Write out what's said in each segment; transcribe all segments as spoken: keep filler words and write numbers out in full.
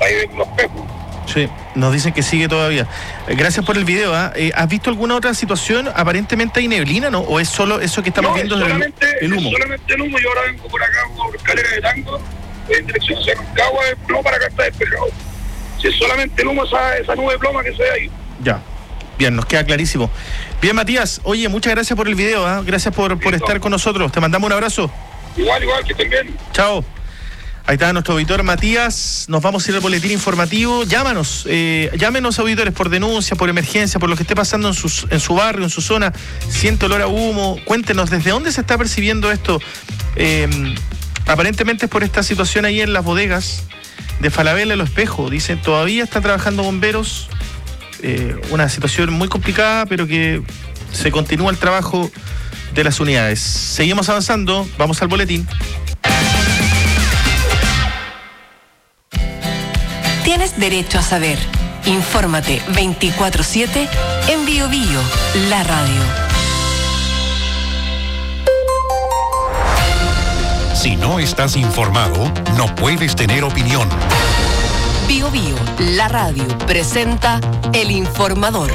ahí en los espejos. Sí, nos dicen que sigue todavía. Gracias por el video. ¿eh? Eh, ¿Has visto alguna otra situación? Aparentemente hay neblina, ¿no? ¿O es solo eso que estamos no, viendo del el humo? Es solamente el humo. Yo ahora vengo por acá por escalera de Tango, en dirección hacia Rancagua, no, para acá está despejado. Si es solamente el humo, esa, esa nube de ploma que se ve ahí. Ya. Bien, nos queda clarísimo. Bien, Matías, oye, muchas gracias por el video, ¿eh? Gracias por, por estar con nosotros. Te mandamos un abrazo. Igual, igual, que estén bien. Chao. Ahí está nuestro auditor Matías. Nos vamos a ir al boletín informativo. Llámanos, eh, llámenos auditores por denuncia, por emergencia, por lo que esté pasando en, sus, en su barrio, en su zona. Siente olor a humo. Cuéntenos, ¿desde dónde se está percibiendo esto? Eh, aparentemente es por esta situación ahí en las bodegas de Falabella, Los Espejos. Dicen, todavía están trabajando bomberos. Eh, una situación muy complicada, pero que se continúa el trabajo de las unidades. Seguimos avanzando. Vamos al boletín. Tienes derecho a saber. Infórmate veinticuatro siete en Bio Bio, la radio. Si no estás informado, no puedes tener opinión. Bio Bio, la radio, presenta El Informador.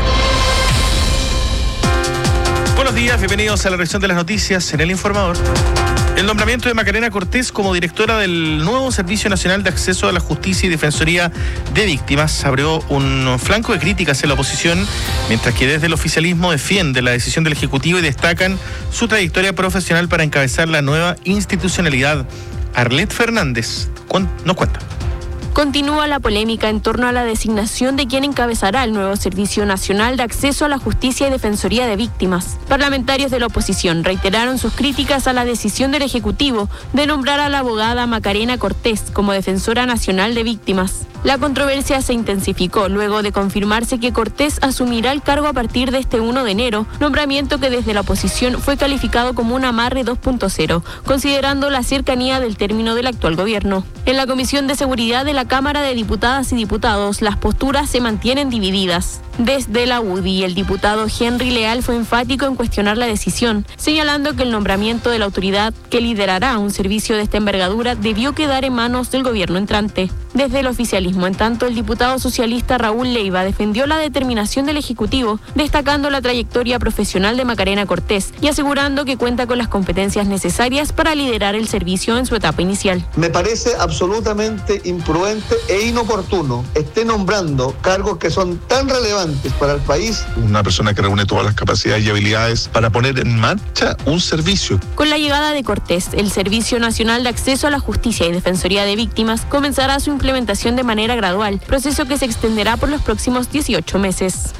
Buenos días, bienvenidos a la revisión de las noticias en El Informador. El nombramiento de Macarena Cortés como directora del nuevo Servicio Nacional de Acceso a la Justicia y Defensoría de Víctimas abrió un flanco de críticas en la oposición, mientras que desde el oficialismo defiende la decisión del Ejecutivo y destacan su trayectoria profesional para encabezar la nueva institucionalidad. Arlet Fernández nos cuenta. Continúa la polémica en torno a la designación de quien encabezará el nuevo Servicio Nacional de Acceso a la Justicia y Defensoría de Víctimas. Parlamentarios de la oposición reiteraron sus críticas a la decisión del Ejecutivo de nombrar a la abogada Macarena Cortés como Defensora Nacional de Víctimas. La controversia se intensificó luego de confirmarse que Cortés asumirá el cargo a partir de este primero de enero, nombramiento que desde la oposición fue calificado como un amarre dos punto cero, considerando la cercanía del término del actual gobierno. En la Comisión de Seguridad de la Cámara de Diputadas y Diputados, las posturas se mantienen divididas. Desde la U D I, el diputado Henry Leal fue enfático en cuestionar la decisión, señalando que el nombramiento de la autoridad que liderará un servicio de esta envergadura debió quedar en manos del gobierno entrante. Desde el oficialismo, en tanto, el diputado socialista Raúl Leiva defendió la determinación del Ejecutivo, destacando la trayectoria profesional de Macarena Cortés y asegurando que cuenta con las competencias necesarias para liderar el servicio en su etapa inicial. Me parece absolutamente imprudente e inoportuno esté nombrando cargos que son tan relevantes para el país. Una persona que reúne todas las capacidades y habilidades para poner en marcha un servicio. Con la llegada de Cortés, el Servicio Nacional de Acceso a la Justicia y Defensoría de Víctimas comenzará su implementación de manera gradual, proceso que se extenderá por los próximos dieciocho meses.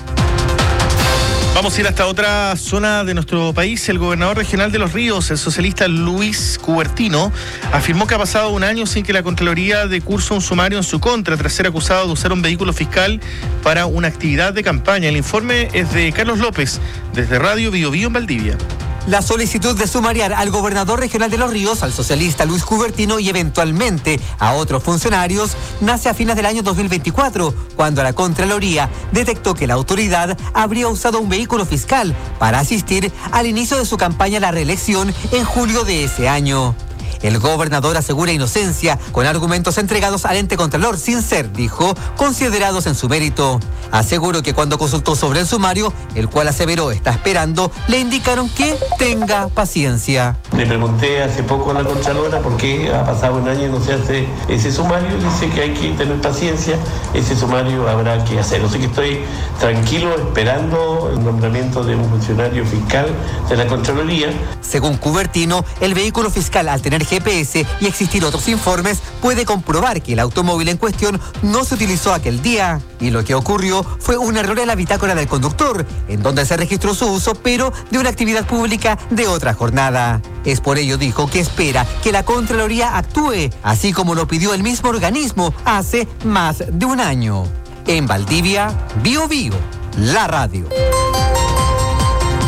Vamos a ir hasta otra zona de nuestro país. El gobernador regional de Los Ríos, el socialista Luis Cubertino, afirmó que ha pasado un año sin que la Contraloría dé curso un sumario en su contra tras ser acusado de usar un vehículo fiscal para una actividad de campaña. El informe es de Carlos López, desde Radio Bio Bio en Valdivia. La solicitud de sumariar al gobernador regional de Los Ríos, al socialista Luis Cubertino y eventualmente a otros funcionarios nace a fines del año dos mil veinticuatro, cuando la Contraloría detectó que la autoridad habría usado un vehículo fiscal para asistir al inicio de su campaña a la reelección en julio de ese año. El gobernador asegura inocencia con argumentos entregados al ente contralor sin ser, dijo, considerados en su mérito. Aseguró que cuando consultó sobre el sumario, el cual aseveró está esperando, le indicaron que tenga paciencia. Le pregunté hace poco a la contralora por qué ha pasado un año y no se hace ese sumario. Dice que hay que tener paciencia, ese sumario habrá que hacerlo. Así que estoy tranquilo esperando el nombramiento de un funcionario fiscal de la Contraloría. Según Cubertino, el vehículo fiscal, al tener G P S y existir otros informes, puede comprobar que el automóvil en cuestión no se utilizó aquel día. Y lo que ocurrió fue un error en la bitácora del conductor, en donde se registró su uso, pero de una actividad pública de otra jornada. Es por ello, dijo, que espera que la Contraloría actúe, así como lo pidió el mismo organismo hace más de un año. En Valdivia, Bio Bio, la radio.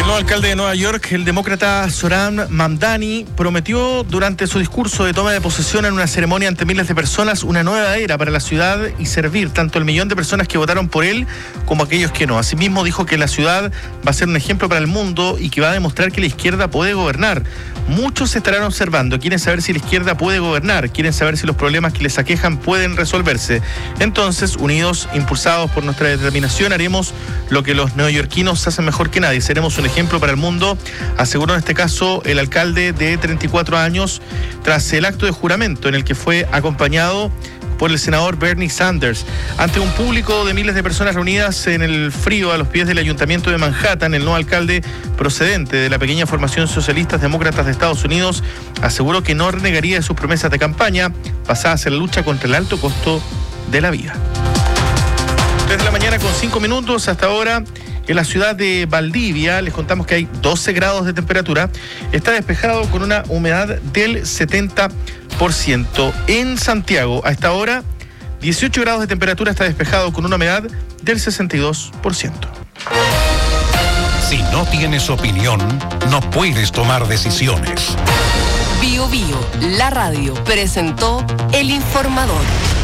nuevo alcalde de Nueva York, el demócrata Zohran Mamdani, prometió durante su discurso de toma de posesión en una ceremonia ante miles de personas una nueva era para la ciudad y servir tanto el millón de personas que votaron por él como aquellos que no. Asimismo, dijo que la ciudad va a ser un ejemplo para el mundo y que va a demostrar que la izquierda puede gobernar. Muchos estarán observando, quieren saber si la izquierda puede gobernar, quieren saber si los problemas que les aquejan pueden resolverse. Entonces, unidos, impulsados por nuestra determinación, haremos lo que los neoyorquinos hacen mejor que nadie. Seremos un ejemplo para el mundo, aseguró en este caso el alcalde de treinta y cuatro años, tras el acto de juramento en el que fue acompañado por el senador Bernie Sanders. Ante un público de miles de personas reunidas en el frío a los pies del ayuntamiento de Manhattan, el nuevo alcalde, procedente de la pequeña formación Socialistas Demócratas de Estados Unidos, aseguró que no renegaría de sus promesas de campaña basadas en la lucha contra el alto costo de la vida. tres de la mañana con cinco minutos hasta ahora. En la ciudad de Valdivia les contamos que hay doce grados de temperatura. Está despejado con una humedad del setenta por ciento. En Santiago, a esta hora, dieciocho grados de temperatura, está despejado con una humedad del sesenta y dos por ciento. Si no tienes opinión, no puedes tomar decisiones. Bio Bio, la radio, presentó El Informador.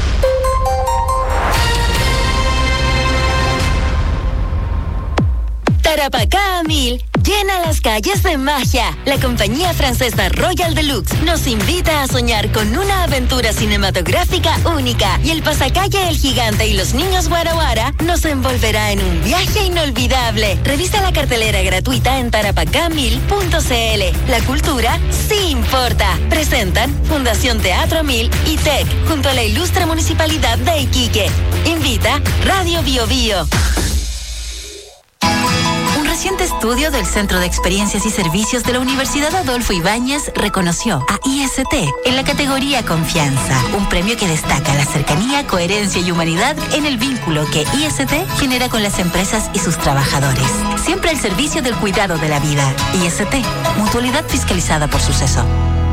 Tarapacá a mil llena las calles de magia. La compañía francesa Royal Deluxe nos invita a soñar con una aventura cinematográfica única y el pasacalle El Gigante y los Niños Guara Guara nos envolverá en un viaje inolvidable. Revisa la cartelera gratuita en tarapacá mil punto c l. La cultura sí importa. Presentan Fundación Teatro Mil y T E C junto a la ilustre Municipalidad de Iquique. Invita Radio Bio Bio. Un reciente estudio del Centro de Experiencias y Servicios de la Universidad Adolfo Ibáñez reconoció a I S T en la categoría Confianza, un premio que destaca la cercanía, coherencia y humanidad en el vínculo que I S T genera con las empresas y sus trabajadores. Siempre al servicio del cuidado de la vida. I S T, mutualidad fiscalizada por Suceso.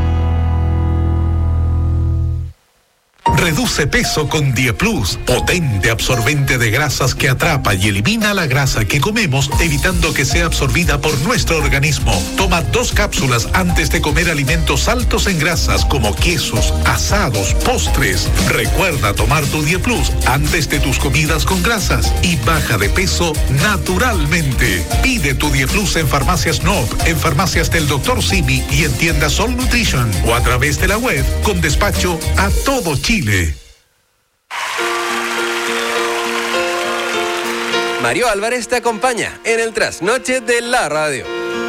Reduce peso con Dieplus, potente absorbente de grasas que atrapa y elimina la grasa que comemos, evitando que sea absorbida por nuestro organismo. Toma dos cápsulas antes de comer alimentos altos en grasas como quesos, asados, postres. Recuerda tomar tu Dieplus antes de tus comidas con grasas y baja de peso naturalmente. Pide tu Dieplus en Farmacias N O V, en farmacias del doctor Simi y en tiendas Sol Nutrition o a través de la web con despacho a todo Chile. Mario Álvarez te acompaña en el trasnoche de la radio.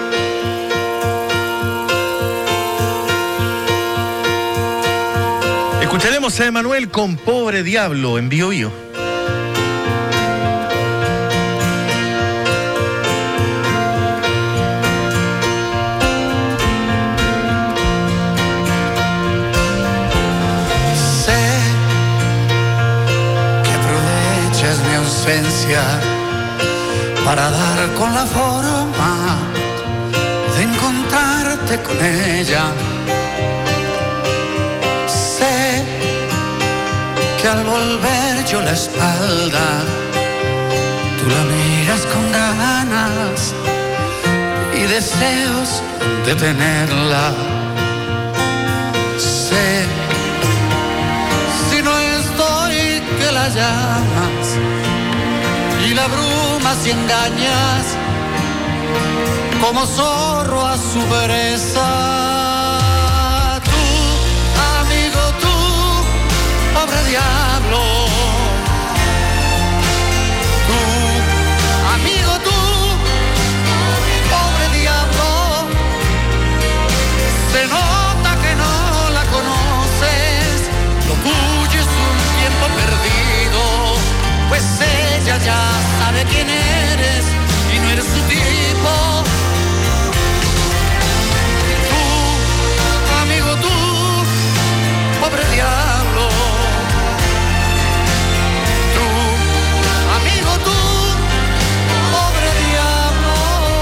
Escucharemos a Emanuel con Pobre Diablo en Bio Bio. Para dar con la forma de encontrarte con ella. Sé que al volver yo la espalda, tú la miras con ganas y deseos de tenerla. Sé, si no estoy, que la llamas y la brumas y engañas como zorro a su presa. Tú, amigo, tú, pobre diablo. Tú, amigo, tú, pobre diablo. Se nota que no la conoces, lo tuyo es un tiempo perdido, pues ella ya sabe quién eres y no eres su tipo. Tú, amigo, tú, pobre diablo. Tú, amigo, tú, pobre diablo.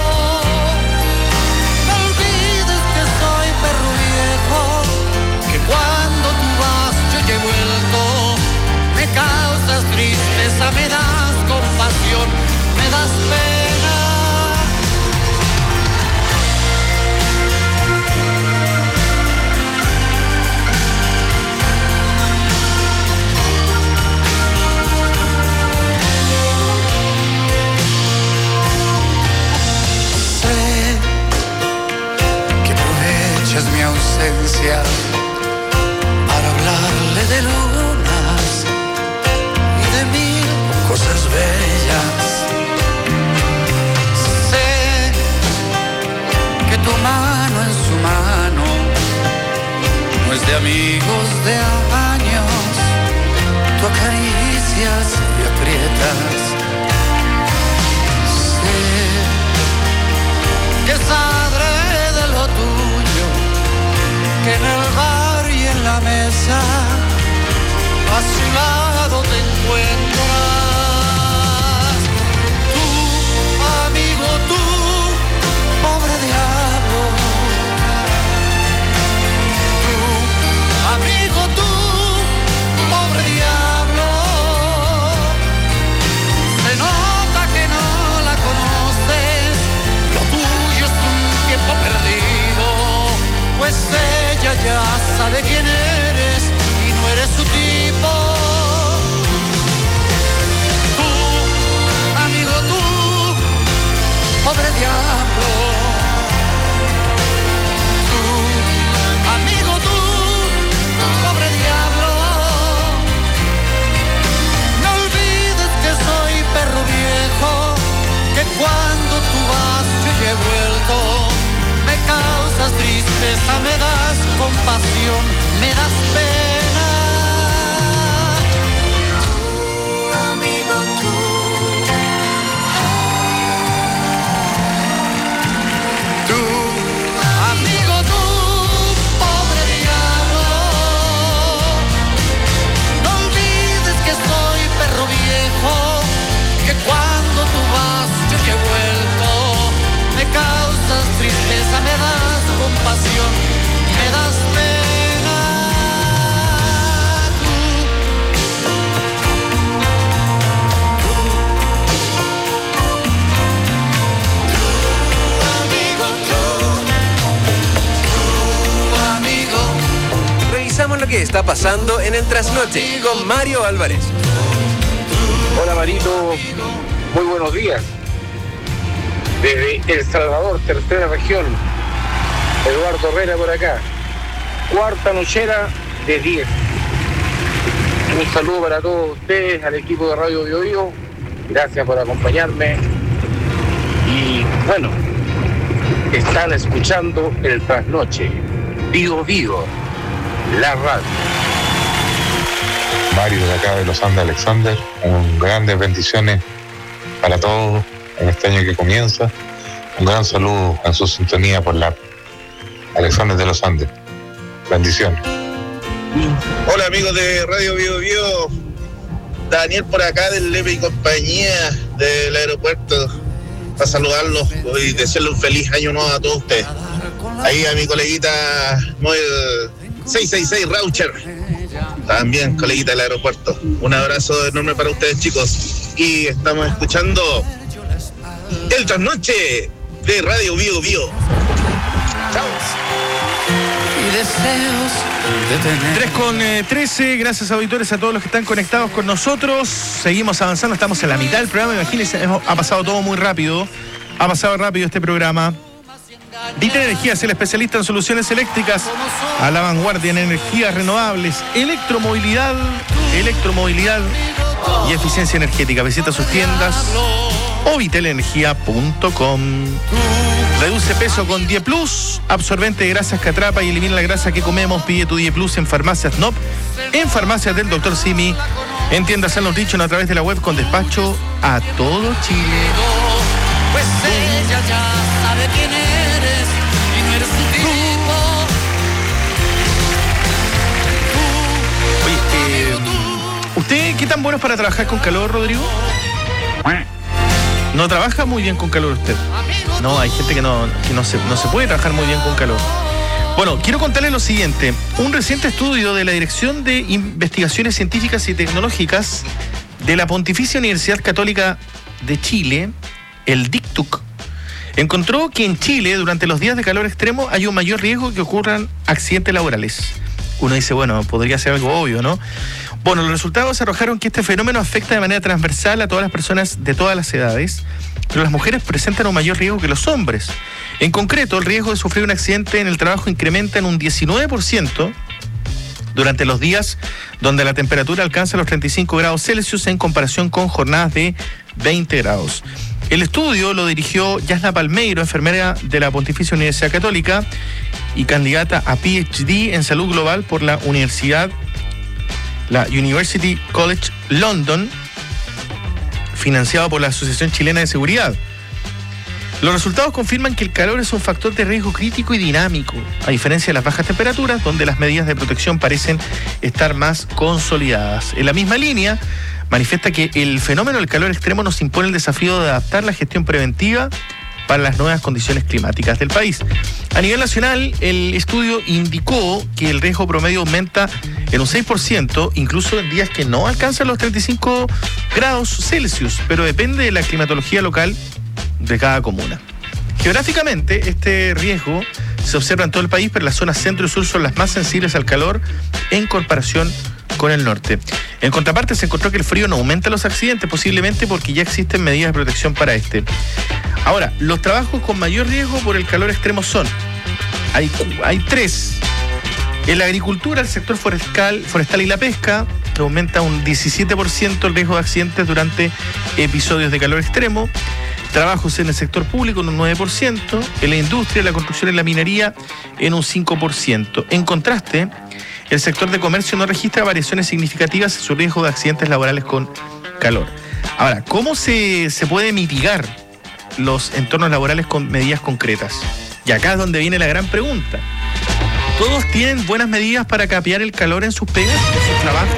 No olvides que soy perro viejo, que cuando tú vas yo ya he vuelto. Me causas tristeza, me das compasión, me das pena. tú acaricias y aprietas. Sé que es adrede lo tuyo, que en el bar y en la mesa a su lado te encuentras. Tú, amigo, tú, pobre diablo. Tú, amigo, tú, pobre diablo. Se nota que no la conoces, lo tuyo es un tiempo perdido, pues ella ya sabe quién eres y no eres su tipo. Tú, amigo, tú, pobre diablo. Tú, amigo, tú, pobre diablo. No olvides que soy perro viejo, que cuando tú vas yo ya he vuelto. Me causas tristeza, me das compasión, me das pena. Tú, amigo, tú. Tú, amigo, tú, pobre diablo. No olvides que soy perro viejo, que cuando tú vas yo ya he vuelto. Me causas tristeza, me das compasión, me das pena. Tú, amigo, tú, tú, amigo. Revisamos lo que está pasando en el trasnoche con Mario Álvarez. Hola Marito, muy buenos días. Desde El Salvador, tercera región, Eduardo Herrera por acá. Cuarta nochera de diez. Un saludo para todos ustedes, al equipo de Radio Bio Bio. Gracias por acompañarme. Y bueno, están escuchando el trasnoche. Bio Bio, la radio. Mario de acá de Los Andes, Alexander. Un grandes bendiciones para todos en este año que comienza. Un gran saludo en su sintonía por la Alexander de Los Andes. Bendiciones. Hola amigos de Radio Bio Bio. Daniel por acá del Lepe y compañía del aeropuerto, para saludarlos y desearle un feliz año nuevo a todos ustedes. Ahí a mi coleguita Moel seiscientos sesenta y seis Raucher, también coleguita del aeropuerto. Un abrazo enorme para ustedes, chicos. Y estamos escuchando el trasnoche de Radio Bio Bio. Chao. Y deseos de tener. tres con trece, gracias auditores a todos los que están conectados con nosotros. Seguimos avanzando, estamos en la mitad del programa. Imagínense, ha pasado todo muy rápido. Ha pasado rápido este programa. Vital Energías, el especialista en soluciones eléctricas a la vanguardia en energías renovables, electromovilidad, electromovilidad y eficiencia energética. Visita sus tiendas o vitalenergia punto com. Reduce peso con Die Plus, absorbente de grasas que atrapa y elimina la grasa que comemos. Pide tu Die Plus en farmacias N O P, en farmacias del doctor Simi, en tiendas San Nutrition, a través de la web con despacho a todo Chile. Pues ella ya sabe quién eres y no eres su tipo. Oye, eh, ¿usted qué tan bueno es para trabajar con calor, Rodrigo? ¿No trabaja muy bien con calor usted? No, hay gente que no, que no se, no se puede trabajar muy bien con calor. Bueno, quiero contarles lo siguiente. Un reciente estudio de la Dirección de Investigaciones Científicas y Tecnológicas de la Pontificia Universidad Católica de Chile, el D I C T U C, encontró que en Chile, durante los días de calor extremo, hay un mayor riesgo que ocurran accidentes laborales. Uno dice, bueno, podría ser algo obvio, ¿no? Bueno, los resultados arrojaron que este fenómeno afecta de manera transversal a todas las personas de todas las edades, pero las mujeres presentan un mayor riesgo que los hombres. En concreto, el riesgo de sufrir un accidente en el trabajo incrementa en un diecinueve por ciento durante los días donde la temperatura alcanza los treinta y cinco grados Celsius en comparación con jornadas de veinte grados. El estudio lo dirigió Yasna Palmeiro, enfermera de la Pontificia Universidad Católica y candidata a P H D en Salud Global por la Universidad la University College London, financiado por la Asociación Chilena de Seguridad. Los resultados confirman que el calor es un factor de riesgo crítico y dinámico, a diferencia de las bajas temperaturas, donde las medidas de protección parecen estar más consolidadas. En la misma línea, manifiesta que el fenómeno del calor extremo nos impone el desafío de adaptar la gestión preventiva para las nuevas condiciones climáticas del país. A nivel nacional, el estudio indicó que el riesgo promedio aumenta en un seis por ciento, incluso en días que no alcanzan los treinta y cinco grados Celsius, pero depende de la climatología local de cada comuna. Geográficamente, este riesgo se observa en todo el país, pero las zonas centro y sur son las más sensibles al calor en comparación con el norte. En contraparte, se encontró que el frío no aumenta los accidentes, posiblemente porque ya existen medidas de protección para este. Ahora, los trabajos con mayor riesgo por el calor extremo son, hay, hay tres. En la agricultura, el sector forestal, forestal y la pesca, que aumenta un diecisiete por ciento el riesgo de accidentes durante episodios de calor extremo. Trabajos en el sector público en un nueve por ciento, en la industria, la construcción y la minería en un cinco por ciento. En contraste, el sector de comercio no registra variaciones significativas en su riesgo de accidentes laborales con calor. Ahora, ¿cómo se, se puede mitigar los entornos laborales con medidas concretas? Y acá es donde viene la gran pregunta. ¿Todos tienen buenas medidas para capear el calor en sus pegas, en sus trabajos?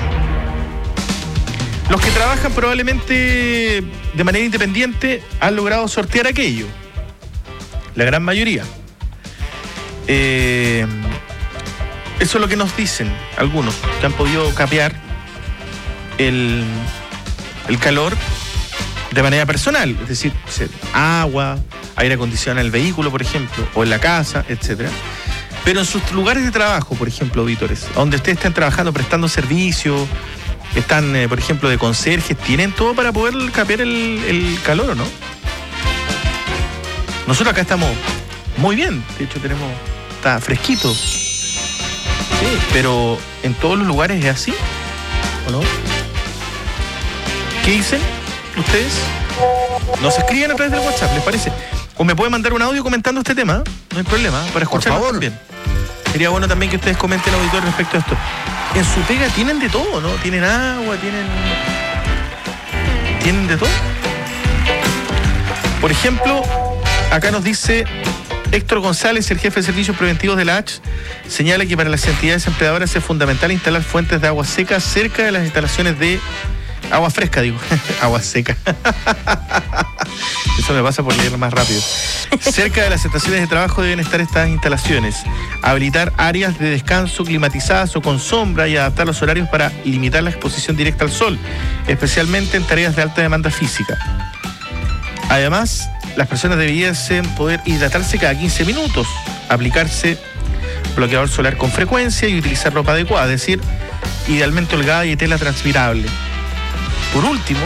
Los que trabajan probablemente de manera independiente han logrado sortear aquello. La gran mayoría. Eh, eso es lo que nos dicen algunos, que han podido capear el, el calor de manera personal. Es decir, agua, aire acondicionado en el vehículo, por ejemplo, o en la casa, etcétera. Pero en sus lugares de trabajo, por ejemplo, auditores, donde ustedes estén trabajando, prestando servicio, están, eh, por ejemplo, de conserjes, ¿tienen todo para poder capear el, el calor o no? Nosotros acá estamos muy bien, de hecho tenemos, está fresquito. Sí, pero ¿en todos los lugares es así o no? ¿Qué dicen ustedes? Nos escriben a través del WhatsApp, ¿les parece? O me pueden mandar un audio comentando este tema, no hay problema, para escucharlo también. Sería bueno también que ustedes comenten, auditor, respecto a esto. En su pega tienen de todo, ¿no? Tienen agua, tienen... Tienen de todo. Por ejemplo, acá nos dice Héctor González, el jefe de servicios preventivos de la H, señala que para las entidades empleadoras es fundamental instalar fuentes de agua seca cerca de las instalaciones de... Agua fresca, digo. Agua seca. Eso me pasa por leer más rápido. Cerca de las estaciones de trabajo deben estar estas instalaciones. Habilitar áreas de descanso climatizadas o con sombra y adaptar los horarios para limitar la exposición directa al sol, especialmente en tareas de alta demanda física. Además, las personas debiesen poder hidratarse cada quince minutos, aplicarse bloqueador solar con frecuencia y utilizar ropa adecuada, es decir, idealmente holgada y de tela transpirable. Por último,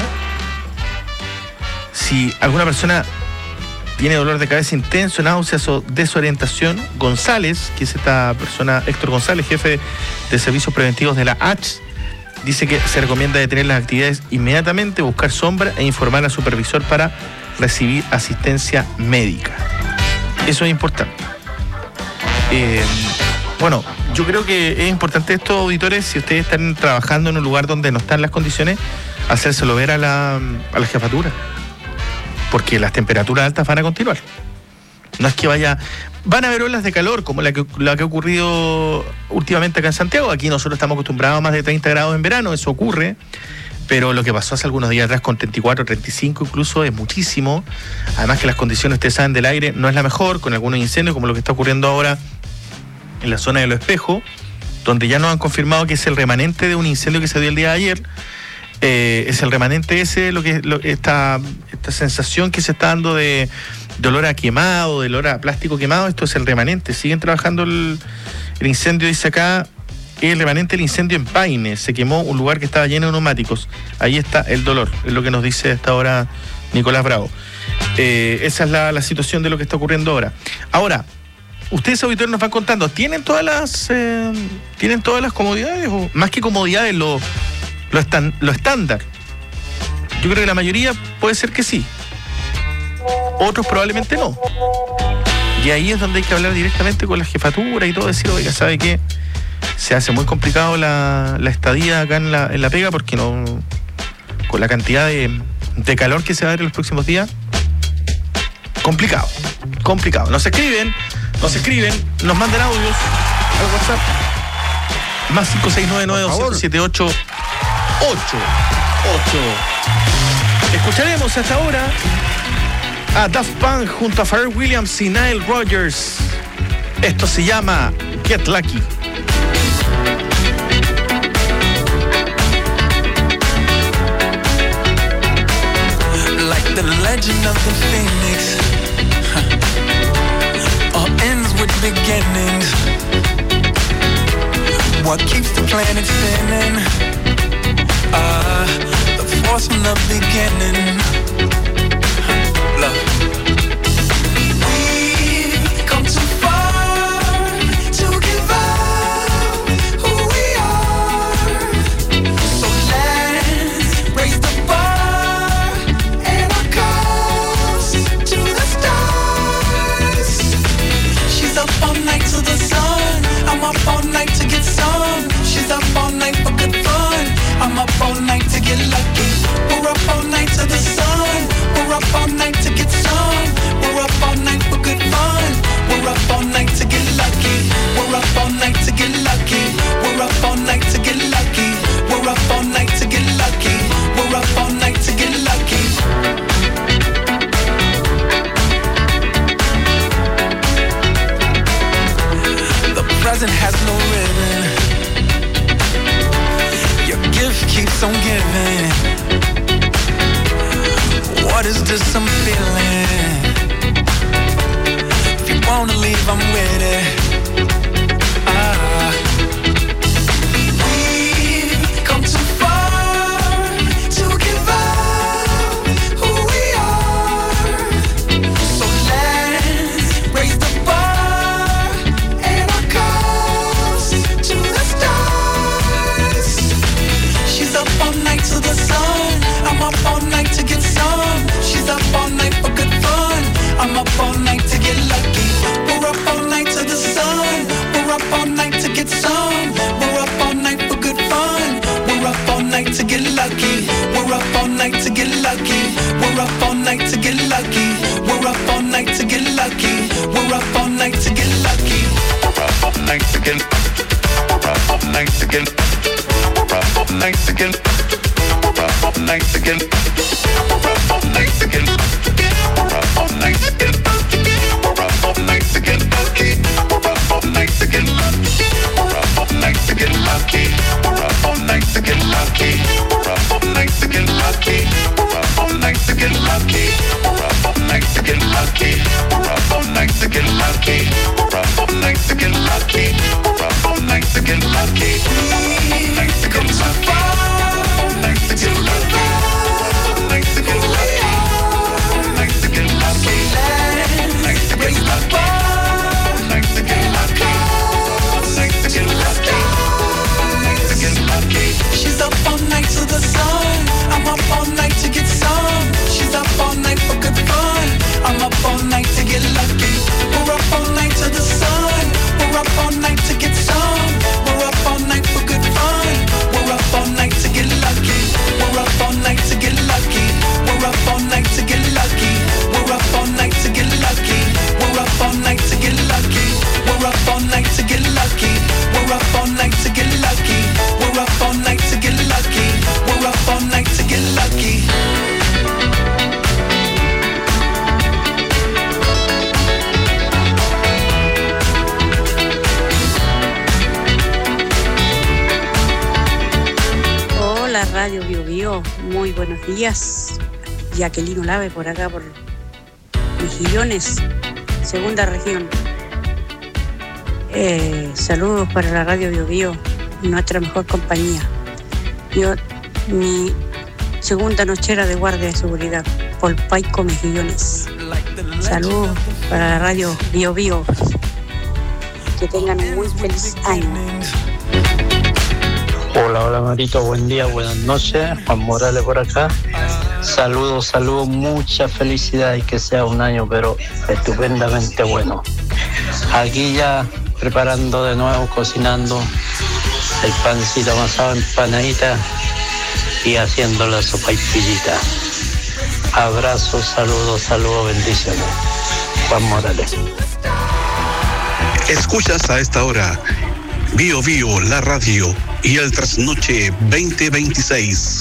si alguna persona tiene dolor de cabeza intenso, náuseas o desorientación, González, que es esta persona, Héctor González, jefe de servicios preventivos de la H, dice que se recomienda detener las actividades inmediatamente, buscar sombra e informar al supervisor para recibir asistencia médica. Eso es importante. Eh, bueno, yo creo que es importante esto, auditores, si ustedes están trabajando en un lugar donde no están las condiciones, hacérselo ver a la, a la jefatura, porque las temperaturas altas van a continuar. No es que vaya... Van a haber olas de calor, como la que, la que ha ocurrido últimamente acá en Santiago. Aquí nosotros estamos acostumbrados a más de treinta grados en verano, eso ocurre, pero lo que pasó hace algunos días atrás con treinta y cuatro, treinta y cinco incluso es muchísimo. Además que las condiciones, ustedes saben, del aire no es la mejor, con algunos incendios como lo que está ocurriendo ahora en la zona de Los Espejos, donde ya nos han confirmado que es el remanente de un incendio que se dio el día de ayer. Eh, es el remanente ese, lo que lo, esta, esta sensación que se está dando de, de olor a quemado, de olor a plástico quemado, esto es el remanente. Siguen trabajando el, el incendio, dice acá, el remanente del incendio en Paine. Se quemó un lugar que estaba lleno de neumáticos. Ahí está el dolor, es lo que nos dice hasta ahora Nicolás Bravo. Eh, esa es la, la situación de lo que está ocurriendo ahora. Ahora, ustedes, auditores, nos van contando, ¿tienen todas las eh, tienen todas las comodidades? O más que comodidades, lo Lo, estan, lo estándar. Yo creo que la mayoría puede ser que sí. Otros probablemente no. Y ahí es donde hay que hablar directamente con la jefatura y todo, decir, oiga, ¿sabe qué? se hace muy complicado la, la estadía acá en la, en la pega, porque no, con la cantidad de, de calor que se va a dar en los próximos días, complicado, complicado. Nos escriben, nos escriben, nos mandan audios al WhatsApp, más cinco seis nueve nueve dos siete ocho ocho ocho. Escucharemos hasta ahora a Daft Punk junto a Pharrell Williams y Nile Rodgers. Esto se llama Get Lucky. Like the legend of the phoenix, huh. All ends with beginnings. What keeps the planet spinning? Ah, uh, the force from the beginning. Huh. Love. We've come too far to give up who we are. So let's raise the bar and our cups to the stars. She's up all night to the sun. I'm up all night to get some. She's up all night for good fun. I'm up all night to get lucky. We're up all night to the sun. We're up all night to get some. We're up all night for good fun. We're up all night to get lucky. We're up all night to get lucky. We're up all night to get lucky. We're up all night to get lucky. We're up all night to get lucky. The present has no ribbon. Your gift keeps on giving. What is this I'm feeling? If you wanna leave, I'm with it. Ah. We've come too far to give up who we are. So let's raise the bar and our cups to the stars. She's up all night to the sun. I'm up all night to get some. She's up all night for good fun. I'm up all night to get lucky. We're up all night to the sun. We're up all night to get some. We're up all night for good fun. We're up all night to get lucky. We're up all night to get lucky. We're up all night to get lucky. We're up all night to get lucky. We're up all night to get lucky. We're up all night to get. We're up all night to get. We're up all night to get. We're up all night to get. We're up all night to get. We're up all night to get. We're up all night to get lucky. We're up all night to get lucky. We're up all night to get lucky. We're up all night to get lucky. We're up all night to get lucky. We're up all night to get lucky. We're up all night to get lucky. We're up all night to get lucky. We're up all night to get lucky. We're up all night to get lucky. We're up all night to get lucky. Night to get lucky. Night to get lucky. Night to get lucky. Night to get lucky. Night to get lucky. Night to get lucky. Night to get lucky. She's up all night to the sun. I'm up all night to get some. She's up all night for good fun. I'm up all night to get lucky. We're up all night to the sun. We're up all night to get some. We're up all night for good fun. We're up all night to get lucky. We're up all night to get lucky. We're up all night to get lucky. We're up all night to get lucky. We're up all night to get lucky. We're up all night to get lucky. We're up all night to get lucky. We're up all night to get lucky. We're up all night to get lucky. Hola Radio Bio Bio, muy buenos días. Jacqueline Olave por acá por Mejillones, segunda región. Eh, saludos para la Radio Bio Bio, nuestra mejor compañía. Yo, mi segunda nochera de guardia de seguridad, por Paico Mejillones. Saludos para la Radio Bio Bio. Que tengan un muy feliz año. Hola, hola Marito, buen día, buenas noches. Juan Morales por acá. Saludos, saludos, mucha felicidad y que sea un año pero estupendamente bueno. Aquí ya preparando de nuevo, cocinando el pancito amasado, empanadita y haciendo la sopaipillita. Abrazos, saludos, saludos, bendiciones. Juan Morales. Escuchas a esta hora Bio Bio, la radio y el Trasnoche veinte veintiséis.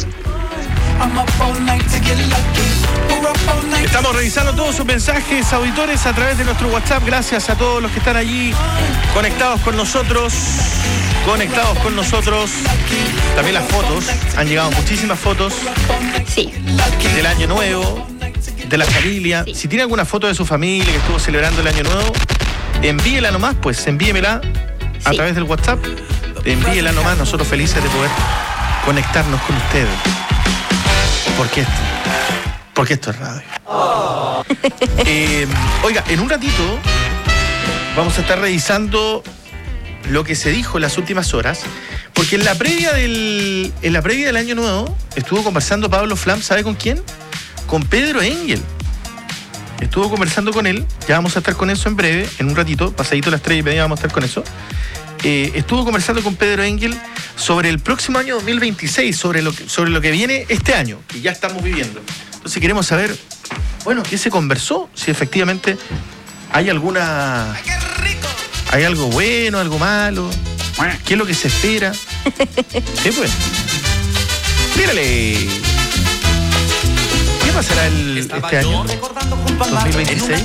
Estamos revisando todos sus mensajes, auditores, a través de nuestro WhatsApp. Gracias a todos los que están allí conectados con nosotros. Conectados con nosotros. También las fotos. Han llegado muchísimas fotos. Sí. Del año nuevo, de la familia. Sí. Si tiene alguna foto de su familia que estuvo celebrando el año nuevo, envíela nomás, pues envíemela a sí. través del WhatsApp. Envíela nomás, nosotros felices de poder conectarnos con ustedes. Porque esto, porque esto es radio. Oh. Eh, oiga, en un ratito vamos a estar revisando lo que se dijo en las últimas horas, porque en la previa del, en la previa del año nuevo estuvo conversando Pablo Flam, ¿sabe con quién? Con Pedro Engel. Estuvo conversando con él, ya vamos a estar con eso en breve, en un ratito, pasadito las tres y media vamos a estar con eso. Eh, estuvo conversando con Pedro Engel sobre el próximo año dos mil veintiséis, sobre lo que, sobre lo que viene este año, que ya estamos viviendo. Entonces queremos saber, bueno, ¿qué se conversó? Si efectivamente hay alguna... ¿Hay algo bueno, algo malo? ¿Qué es lo que se espera? Sí, pues. Mírale. ¿Qué pasará el, este año? dos mil veintiséis.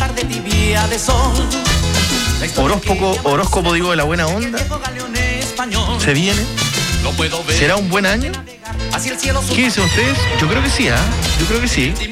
Horóscopo, horóscopo, digo, de la buena onda. ¿Se viene? ¿Será un buen año? ¿Qué dicen ustedes? Yo creo que sí, ¿ah? ¿eh? Yo creo que sí.